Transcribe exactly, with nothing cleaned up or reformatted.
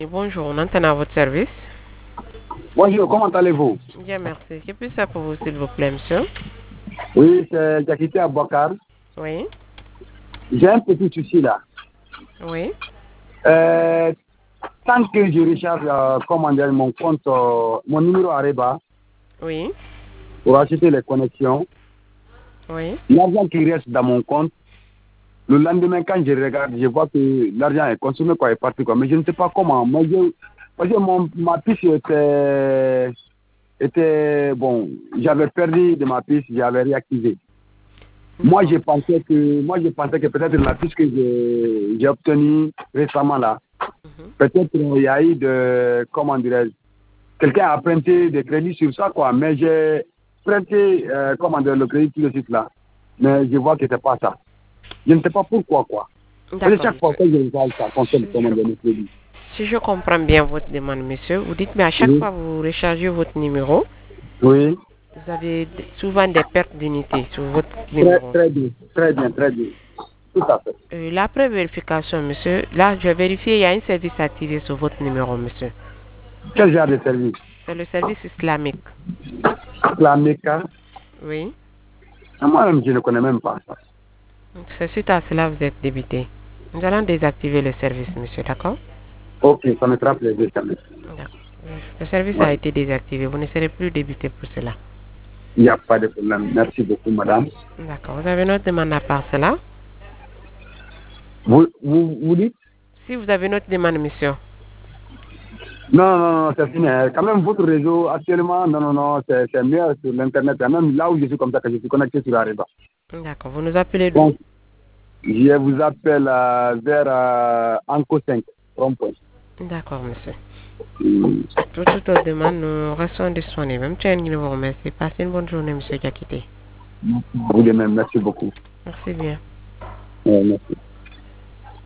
Bonjour, on entend à votre service. Bonjour, comment allez-vous? Bien, merci. Que puis-je faire pour vous, s'il vous plaît, monsieur? Oui, c'est Jakité Abouakar. Oui. J'ai un petit souci là. Oui. Euh, tant que je recharge euh, comment dire, mon compte, euh, mon numéro Areba Oui. pour acheter les connexions, Oui. l'argent qui reste dans mon compte, le lendemain, quand je regarde, je vois que l'argent est consommé, quoi, est parti, quoi. Mais je ne sais pas comment. Moi, je, parce que mon, ma piste était, était, bon, j'avais perdu de ma piste, j'avais réactivé. Moi, je pensais que, moi, je pensais que peut-être la piste que j'ai, j'ai obtenue récemment là, Mhm. peut-être il y a eu de, comment dirais-je, quelqu'un a prêté des crédits sur ça, quoi. Mais j'ai prêté, euh, comment dire, le crédit sur le site là. Mais je vois que c'est pas ça. Je ne sais pas pourquoi, quoi. Parce que D'accord, chaque fois monsieur. que je regarde ça, concerne Si comment je, dire le crédit. si je comprends bien votre demande, monsieur, vous dites, mais à chaque Oui, fois que vous rechargez votre numéro, oui. vous avez d- souvent des pertes d'unités sur votre Très, numéro. très bien, très bien, très bien. Tout à fait. Euh, la pré-vérification, monsieur, là, je vais vérifier, il y a un service activé sur votre numéro, monsieur. Quel genre de service? C'est le service islamique. La méca. Oui. Moi-même, je ne connais même pas ça. Donc, c'est suite à cela que vous êtes débité. Nous allons désactiver le service, monsieur, d'accord? Ok, ça me fera plaisir quand même. D'accord. Le service a Ouais. été désactivé. Vous ne serez plus débité pour cela. Il n'y a pas de problème. Merci beaucoup, madame. D'accord. Vous avez une autre demande à part cela? Vous, vous, vous dites? Si vous avez une autre demande, monsieur. Non, non, non, c'est fini. Quand même, votre réseau, actuellement, non, non, non, c'est c'est mieux sur l'Internet. Même là où je suis comme ça, que je suis connecté sur Areba. D'accord. Vous nous appelez d'où? Donc, je vous appelle euh, vers euh, Anco cinq, rond-point. D'accord, monsieur. Mm. Pour toute autre demande, nous restons disponibles. Même tiens, nous vous remercie. Passez une bonne journée, monsieur Diakité. Vous de même, merci beaucoup. Merci bien. Ouais, merci.